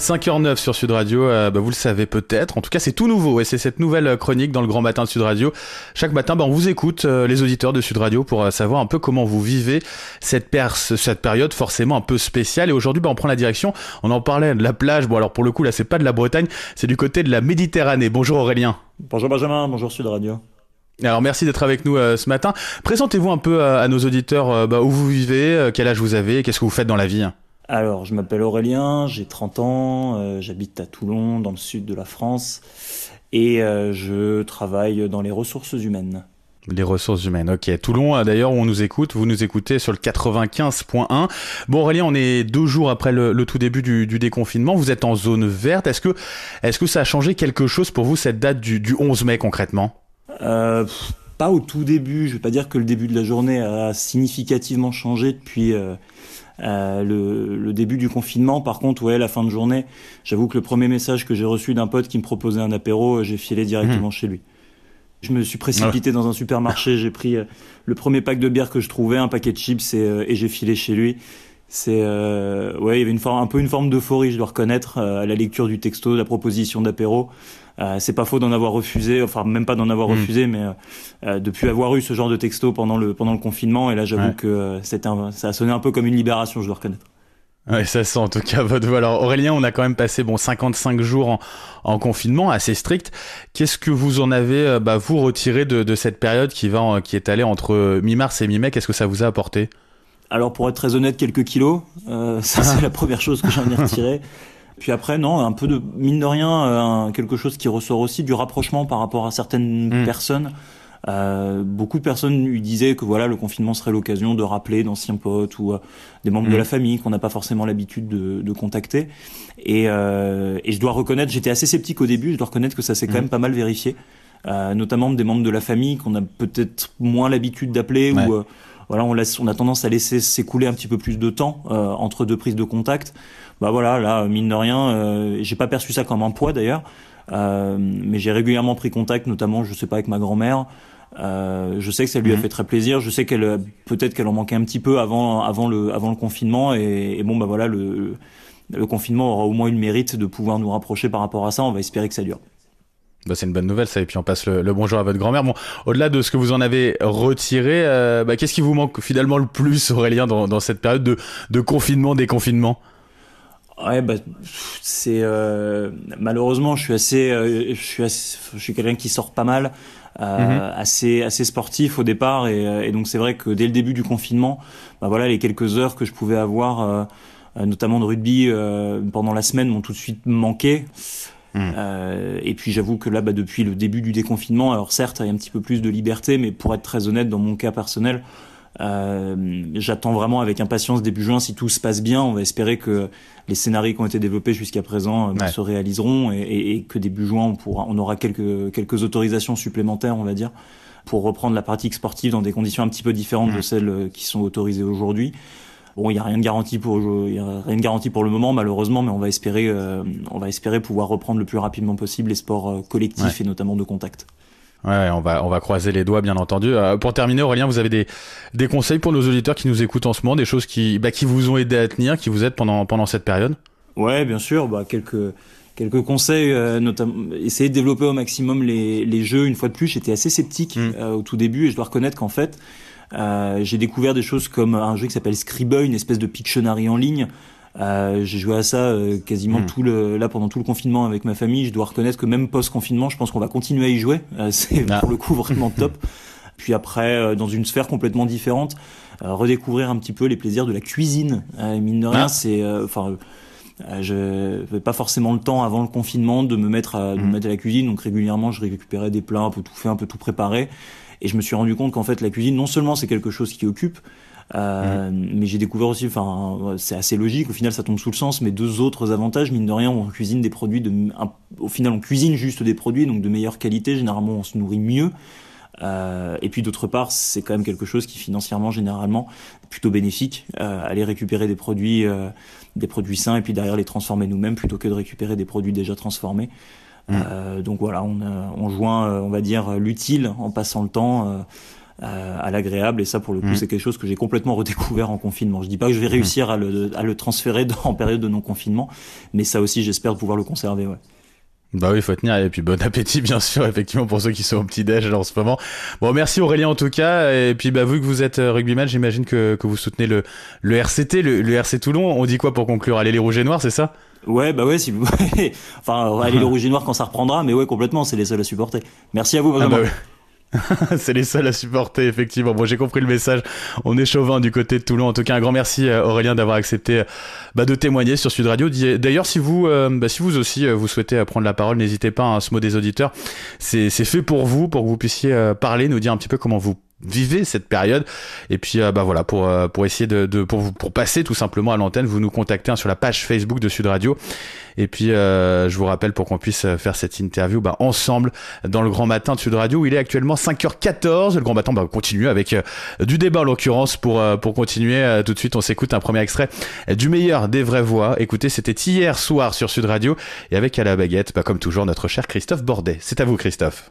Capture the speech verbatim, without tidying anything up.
cinq heures neuf sur Sud Radio, euh, bah vous le savez peut-être, en tout cas c'est tout nouveau et c'est cette nouvelle chronique dans le grand matin de Sud Radio. Chaque matin, bah, on vous écoute, euh, les auditeurs de Sud Radio, pour euh, savoir un peu comment vous vivez cette, perce, cette période forcément un peu spéciale. Et aujourd'hui, bah, on prend la direction, on en parlait de la plage, bon alors pour le coup là c'est pas de la Bretagne, c'est du côté de la Méditerranée. Bonjour Aurélien. Bonjour Benjamin, bonjour Sud Radio. Alors merci d'être avec nous euh, ce matin. Présentez-vous un peu euh, à nos auditeurs euh, bah, où vous vivez, euh, quel âge vous avez, qu'est-ce que vous faites dans la vie. Alors, je m'appelle Aurélien, j'ai trente ans, euh, j'habite à Toulon, dans le sud de la France, et euh, je travaille dans les ressources humaines. Les ressources humaines, ok. Toulon, d'ailleurs, où on nous écoute, vous nous écoutez sur le quatre-vingt-quinze point un. Bon Aurélien, on est deux jours après le, le tout début du, du déconfinement, vous êtes en zone verte. Est-ce que, est-ce que ça a changé quelque chose pour vous, cette date du, du onze mai concrètement ? euh, Pas au tout début, je ne vais pas dire que le début de la journée a significativement changé depuis... Euh, Euh, le, le début du confinement. Par contre, ouais, la fin de journée, j'avoue que le premier message que j'ai reçu d'un pote qui me proposait un apéro, j'ai filé directement mmh. chez lui. Je me suis précipité ouais. dans un supermarché, j'ai pris euh, le premier pack de bière que je trouvais, un paquet de chips, et, euh, et j'ai filé chez lui. C'est euh, ouais, il y avait une forme, un peu une forme d'euphorie, je dois reconnaître, euh, à la lecture du texto, de la proposition d'apéro. Euh, c'est pas faux d'en avoir refusé, enfin même pas d'en avoir mmh. refusé, mais euh, depuis avoir eu ce genre de texto pendant le pendant le confinement, et là j'avoue ouais. que euh, c'était un, ça a sonné un peu comme une libération, je dois reconnaître. Ouais, ça sent en tout cas votre voix. Alors Aurélien, on a quand même passé bon cinquante-cinq jours en, en confinement, assez strict. Qu'est-ce que vous en avez bah, vous retiré de, de cette période qui va qui est allée entre mi-mars et mi-mai ? Qu'est-ce que ça vous a apporté ? Alors pour être très honnête, quelques kilos. Euh, ça c'est la première chose que j'en ai retiré. Puis après, non, un peu de, mine de rien, euh, quelque chose qui ressort aussi, du rapprochement par rapport à certaines mmh. personnes. Euh, beaucoup de personnes lui disaient que voilà, le confinement serait l'occasion de rappeler d'anciens potes ou euh, des membres mmh. de la famille qu'on n'a pas forcément l'habitude de, de contacter. Et, euh, et je dois reconnaître, j'étais assez sceptique au début, je dois reconnaître que ça s'est mmh. quand même pas mal vérifié. Euh, notamment des membres de la famille qu'on a peut-être moins l'habitude d'appeler ouais. ou... Euh, Voilà, on, laisse, on a tendance à laisser s'écouler un petit peu plus de temps euh, entre deux prises de contact. Bah voilà, là, mine de rien, euh, j'ai pas perçu ça comme un poids d'ailleurs, euh, mais j'ai régulièrement pris contact, notamment, je sais pas, avec ma grand-mère. Euh, je sais que ça lui mmh. a fait très plaisir. Je sais qu'elle, peut-être qu'elle en manquait un petit peu avant, avant le, avant le confinement. Et, et bon, bah voilà, le, le confinement aura au moins eu le mérite de pouvoir nous rapprocher par rapport à ça. On va espérer que ça dure. Bah c'est une bonne nouvelle ça, et puis on passe le, le bonjour à votre grand-mère. Bon, au-delà de ce que vous en avez retiré, euh, bah, qu'est-ce qui vous manque finalement le plus, Aurélien, dans, dans cette période de, de confinement, déconfinement ? Ouais, bah c'est euh, malheureusement je suis assez, euh, je suis assez, je suis quelqu'un qui sort pas mal, euh, mm-hmm. assez assez sportif au départ, et, et donc c'est vrai que dès le début du confinement, bah voilà, les quelques heures que je pouvais avoir, euh, notamment de rugby euh, pendant la semaine, m'ont tout de suite manqué. Mmh. Euh, et puis j'avoue que là, bah, depuis le début du déconfinement, alors certes, il y a un petit peu plus de liberté, mais pour être très honnête, dans mon cas personnel, euh, j'attends vraiment avec impatience début juin. Si tout se passe bien, on va espérer que les scénarios qui ont été développés jusqu'à présent euh, ouais. se réaliseront, et, et, et que début juin, on pourra, on aura quelques quelques autorisations supplémentaires, on va dire, pour reprendre la pratique sportive dans des conditions un petit peu différentes mmh. de celles qui sont autorisées aujourd'hui. Bon, il y a rien de garanti pour, il y a rien de garanti pour le moment, malheureusement, mais on va espérer, euh, on va espérer pouvoir reprendre le plus rapidement possible les sports euh, collectifs ouais. et notamment de contact. Ouais, on va, on va croiser les doigts, bien entendu. Euh, pour terminer, Aurélien, vous avez des, des conseils pour nos auditeurs qui nous écoutent en ce moment, des choses qui, bah, qui vous ont aidé à tenir, qui vous aident pendant, pendant cette période ? Ouais, bien sûr, bah, quelques, quelques conseils, euh, notamment, essayer de développer au maximum les, les jeux. Une fois de plus, j'étais assez sceptique, mmh. euh, au tout début, et je dois reconnaître qu'en fait, Euh, j'ai découvert des choses comme un jeu qui s'appelle Scribble, une espèce de Pictionary en ligne. Euh, j'ai joué à ça euh, quasiment mmh. tout le, là pendant tout le confinement avec ma famille. Je dois reconnaître que même post-confinement, je pense qu'on va continuer à y jouer. Euh, c'est ah. pour le coup vraiment top. Puis après, euh, dans une sphère complètement différente, euh, redécouvrir un petit peu les plaisirs de la cuisine. Euh, mine de rien, ah. c'est, enfin, euh, je n'avais pas forcément le temps avant le confinement de me mettre à, de mmh. me mettre à la cuisine. Donc régulièrement, je récupérais des plats un peu tout fait, un peu tout préparé. Et je me suis rendu compte qu'en fait, la cuisine, non seulement c'est quelque chose qui occupe, euh, mmh. mais j'ai découvert aussi, enfin, c'est assez logique, au final ça tombe sous le sens, mais deux autres avantages, mine de rien, on cuisine des produits de, un, au final on cuisine juste des produits, donc de meilleure qualité, généralement on se nourrit mieux. Euh, et puis d'autre part, c'est quand même quelque chose qui financièrement, généralement, est plutôt bénéfique, euh, aller récupérer des produits, euh, des produits sains et puis derrière les transformer nous-mêmes plutôt que de récupérer des produits déjà transformés. Mmh. Euh, donc voilà, on, on joint, on va dire, l'utile en passant le temps. Euh, euh, à l'agréable. Et ça, pour le coup, mmh. c'est quelque chose que j'ai complètement redécouvert en confinement. Je dis pas que je vais réussir mmh. à, le, à le transférer en période de non-confinement, mais ça aussi, j'espère pouvoir le conserver. Ouais. Bah oui, il faut tenir, et puis bon appétit bien sûr, effectivement, pour ceux qui sont au petit-déj en ce moment. Bon, merci Aurélien en tout cas, et puis bah vu que vous êtes rugbyman, j'imagine que, que vous soutenez le, le R C T, le, le R C Toulon. On dit quoi pour conclure? Allez les rouges et noirs, c'est ça? Ouais, bah ouais, si vous... enfin, allez les rouges et noirs quand ça reprendra, mais ouais, complètement, c'est les seuls à supporter. Merci à vous, Benjamin. Ah bah oui. C'est les seuls à supporter, effectivement. Bon, j'ai compris le message. On est chauvin du côté de Toulon. En tout cas, un grand merci Aurélien d'avoir accepté bah, de témoigner sur Sud Radio. D'ailleurs, si vous, euh, bah, si vous aussi vous souhaitez prendre la parole, n'hésitez pas. Hein, ce mot des auditeurs, c'est, c'est fait pour vous, pour que vous puissiez euh, parler, nous dire un petit peu comment vous vivez cette période. Et puis, euh, bah voilà, pour euh, pour essayer de, de pour vous pour passer tout simplement à l'antenne, vous nous contactez hein, sur la page Facebook de Sud Radio. Et puis, euh, je vous rappelle pour qu'on puisse faire cette interview bah, ensemble dans le Grand Matin de Sud Radio où il est actuellement cinq heures quatorze. Le Grand Matin bah, continue avec euh, du débat en l'occurrence pour, euh, pour continuer. Euh, tout de suite, on s'écoute un premier extrait du meilleur des vraies voix. Écoutez, c'était hier soir sur Sud Radio et avec à la baguette, bah, comme toujours, notre cher Christophe Bordet. C'est à vous, Christophe.